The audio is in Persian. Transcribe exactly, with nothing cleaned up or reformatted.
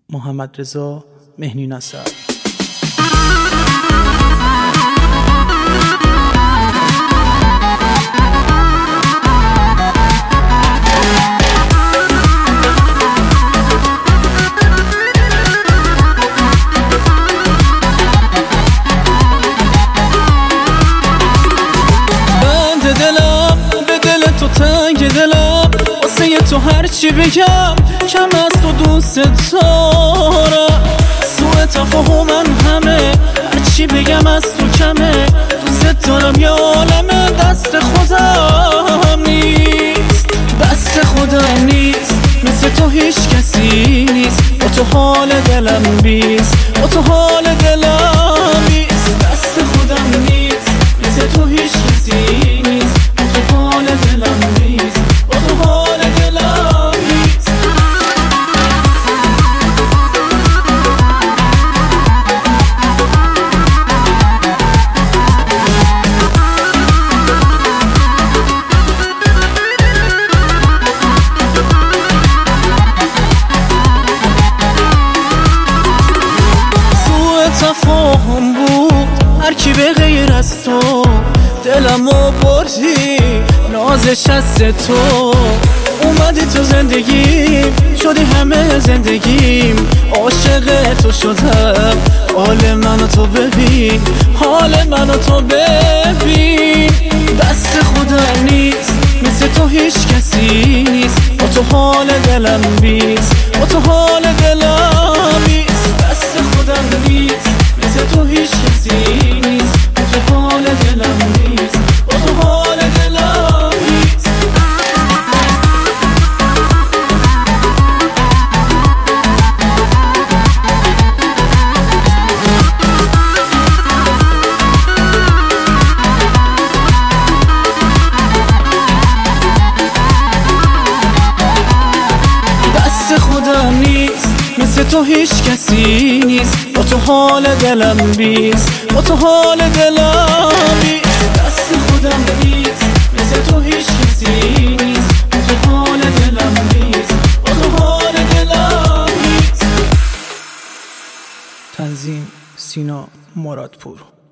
محمد رضا مهنی نصر. بند دلم به دل تو تنگ دلم، واسه تو هرچی بگم کم از تو دوست دارم. سوء تفاهمم همه، هرچی بگم از تو کمه. دوست دارم یا عالمه، دست خودم نیست، دست خودم نیست. مثل تو هیچ کسی نیست، با تو حال دلم بیست، با تو حال دلم بیست. دست خودم نیست، مثل تو هیچ کسی نیست، با تو حال دلم بیست، با تو حال دلم بیست. تفاهم بود هرکی به غیر از تو، دلمو بردی نازش از تو. اومدی تو زندگیم، شدی همه زندگیم. عاشق تو شدم، حال منو تو ببین، حال منو تو ببین. دست خودم نیست، مثل تو هیچ کسی نیست، با تو حال دلم بیست، با تو حال دلم بیست. دست خودم نیست، مثل تو هیچ کسی نیست، با تو حال دلم نیست، با تو حال دلم نیست. دست خودم نیست، مثل تو هیچ کسی نیست، با تو حال دلم بیست، با تو حال دلم بیست. دست خودم نیست، مثل تو هیچ کسی نیست، با تو حال دلم بیست، با تو حال دلم بیست. تنظیم سینا مرادپور.